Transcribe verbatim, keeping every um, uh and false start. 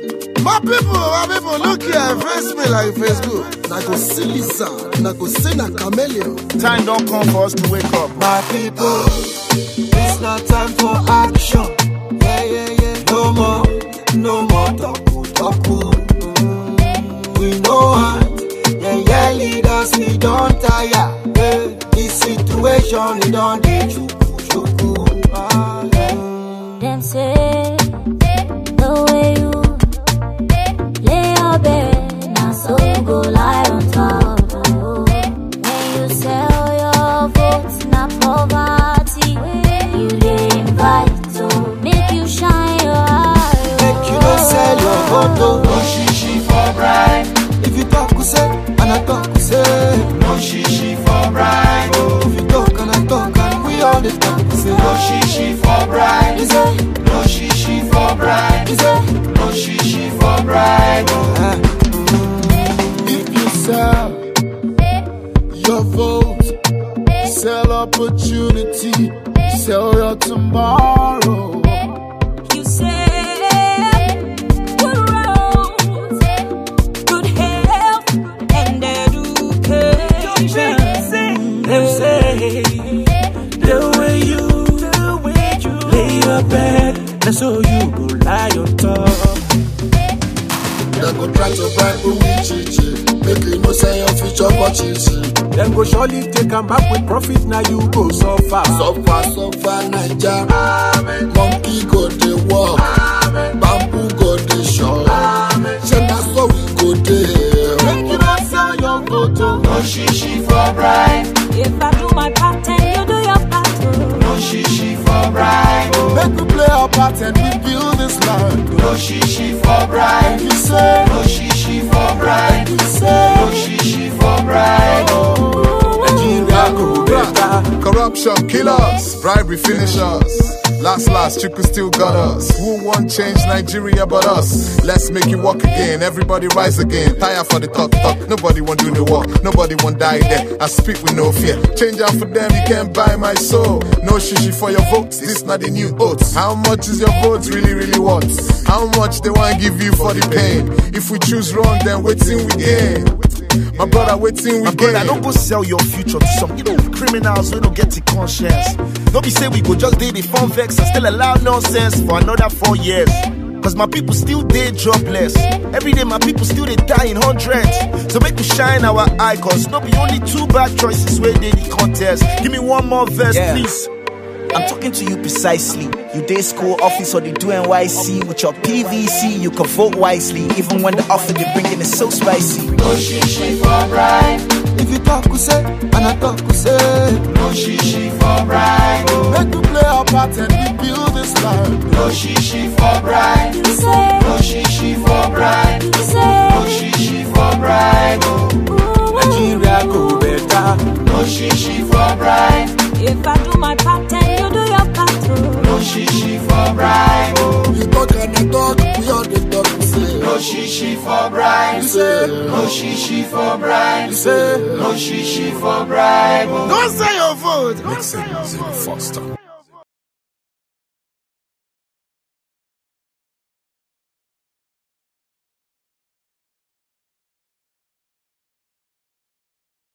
My people, my people, look here, face me like Facebook. Na go see Lisa, na go see na chameleon. Time don't come for us to wake up. My people, it's not time for action. Yeah, yeah, yeah. No more, no more talk, talk. Mm. We know heart. Yeah, yeah, leaders, we don't tire. Yeah. This situation, we don't need you. Ah, yeah. Them say the way you lay your bed, now so you go lie on top. Oh. When you sell your votes, not poverty, you dey invite to make you shine your eye. Make you don't sell your vote. No shishi for bribe. If you talk, we say, and I talk, we say. No shishi for bribe. If you talk and I talk, and we all the talk, we say. No shishi for bribe. We say. No shishi for bribe. We say. No shishi for bribe. Uh, If you sell your vote, sell opportunity, sell your tomorrow. You say good roads, good health, and education. Them say the way you, the way you lay your bed, that's how you go lie on top. They go try to bribe you with chichi, make you know say your future for chichi. Them go surely take them back with profit, now you go so far. Suffer, suffer, Naija. Monkey go dey walk, bamboo go dey shop. Say na so we go dey. Make you not sell your vote. No shishi for bribe. If I do my part, then you do your part. Oh. No shishi for bribe. Make we play our part and we build this land. No shishi for bribe. You say, No shishi for bribe. you say, No shishi for bribe. Nigeria go better. Corruption kill us, bribery finish us. Last, last, you could still got us. Who won't change Nigeria but us? Let's make it work again, everybody rise again. Tire for the talk, talk, nobody won't do the work. Nobody won't die there, I speak with no fear. Change out for them, you can't buy my soul. No shishi for your votes, this not the new oats. How much is your vote really, really worth? How much they want to give you for the pain? If we choose wrong, then waiting we gain. My brother, waiting we My gain. brother, don't go sell your future to some, you know, criminals. We don't get the conscience. Don't be say we go just date the fun vex and still allow nonsense for another four years. Cause my people still dey jobless. Every day my people still they die in hundreds. So make we shine our eye, cause no be only two bad choices where they the contest. Give me one more verse, Yeah. please. I'm talking to you precisely. You day school office or they do N Y C. With your P V C, you can vote wisely. Even when the offer they bringing is so spicy. No shishi for bribe. If you talk, we say, and I talk, we say. No shishi for bribe. make we play our part and we build this land. No shishi for bribe. You say, No shishi for bribe. you say, No shishi for bribe. ooh, Nigeria go better. No shishi for bribe. if I do my part, then you do your part. Oh. No shishi for bribe. You talk and I talk, we all the talk, we say. No shishi for bribe. You say, No shishi for bribe. you say, No shishi for bribe. don't say your vote. Mixing Zero Foster.